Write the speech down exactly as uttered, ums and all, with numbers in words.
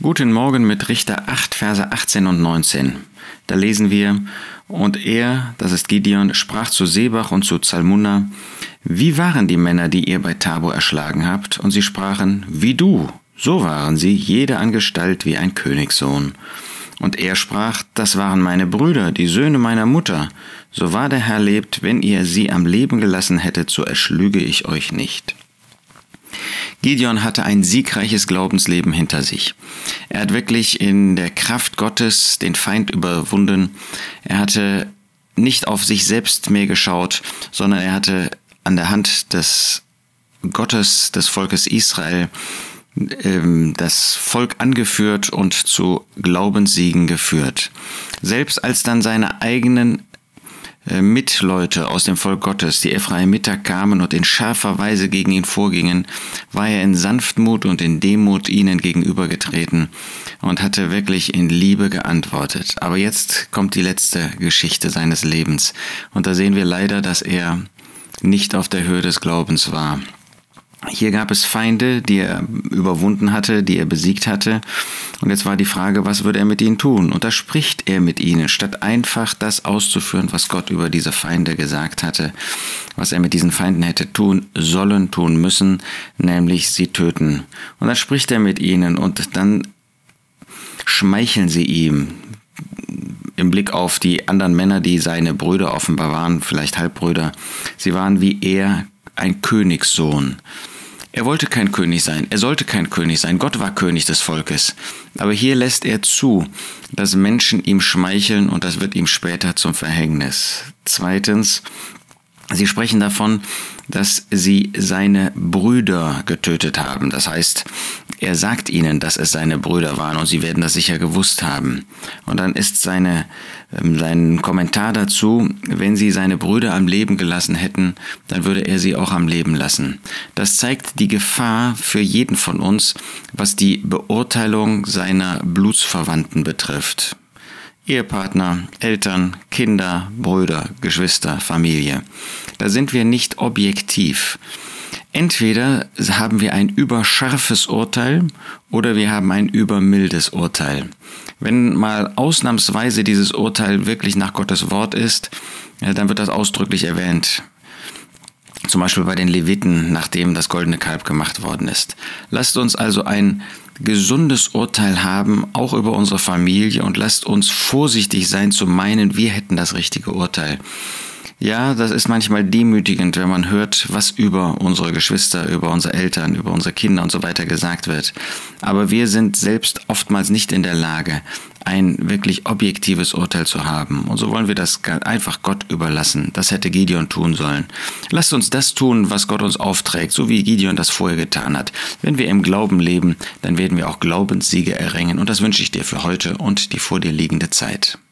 Guten Morgen mit Richter acht, Verse achtzehn und neunzehn. Da lesen wir: Und er, das ist Gideon, sprach zu Sebach und zu Zalmunna: Wie waren die Männer, die ihr bei Tabor erschlagen habt? Und sie sprachen: Wie du. So waren sie, jeder an Gestalt wie ein Königssohn. Und er sprach: Das waren meine Brüder, die Söhne meiner Mutter. So wahr der Herr lebt, wenn ihr sie am Leben gelassen hättet, so erschlüge ich euch nicht. Gideon hatte ein siegreiches Glaubensleben hinter sich. Er hat wirklich in der Kraft Gottes den Feind überwunden. Er hatte nicht auf sich selbst mehr geschaut, sondern er hatte an der Hand des Gottes des Volkes Israel ähm, das Volk angeführt und zu Glaubenssiegen geführt. Selbst als dann seine eigenen Mitleute aus dem Volk Gottes, die Ephraimiter, kamen und in scharfer Weise gegen ihn vorgingen, war er in Sanftmut und in Demut ihnen gegenübergetreten und hatte wirklich in Liebe geantwortet. Aber jetzt kommt die letzte Geschichte seines Lebens und da sehen wir leider, dass er nicht auf der Höhe des Glaubens war. Hier gab es Feinde, die er überwunden hatte, die er besiegt hatte. Und jetzt war die Frage, was würde er mit ihnen tun? Und da spricht er mit ihnen, statt einfach das auszuführen, was Gott über diese Feinde gesagt hatte, was er mit diesen Feinden hätte tun sollen, tun müssen, nämlich sie töten. Und dann spricht er mit ihnen und dann schmeicheln sie ihm. Im Blick auf die anderen Männer, die seine Brüder offenbar waren, vielleicht Halbbrüder. Sie waren wie er ein Königssohn. Er wollte kein König sein, er sollte kein König sein, Gott war König des Volkes. Aber hier lässt er zu, dass Menschen ihm schmeicheln und das wird ihm später zum Verhängnis. Zweitens, sie sprechen davon, dass sie seine Brüder getötet haben. Das heißt, er sagt ihnen, dass es seine Brüder waren und sie werden das sicher gewusst haben. Und dann ist seine, sein Kommentar dazu: Wenn sie seine Brüder am Leben gelassen hätten, dann würde er sie auch am Leben lassen. Das zeigt die Gefahr für jeden von uns, was die Beurteilung seiner Blutsverwandten betrifft. Ehepartner, Eltern, Kinder, Brüder, Geschwister, Familie. Da sind wir nicht objektiv. Entweder haben wir ein überscharfes Urteil oder wir haben ein übermildes Urteil. Wenn mal ausnahmsweise dieses Urteil wirklich nach Gottes Wort ist, dann wird das ausdrücklich erwähnt. Zum Beispiel bei den Leviten, nachdem das goldene Kalb gemacht worden ist. Lasst uns also ein gesundes Urteil haben, auch über unsere Familie, und lasst uns vorsichtig sein zu meinen, wir hätten das richtige Urteil. Ja, das ist manchmal demütigend, wenn man hört, was über unsere Geschwister, über unsere Eltern, über unsere Kinder und so weiter gesagt wird. Aber wir sind selbst oftmals nicht in der Lage, ein wirklich objektives Urteil zu haben. Und so wollen wir das einfach Gott überlassen. Das hätte Gideon tun sollen. Lasst uns das tun, was Gott uns aufträgt, so wie Gideon das vorher getan hat. Wenn wir im Glauben leben, dann werden wir auch Glaubenssiege erringen. Und das wünsche ich dir für heute und die vor dir liegende Zeit.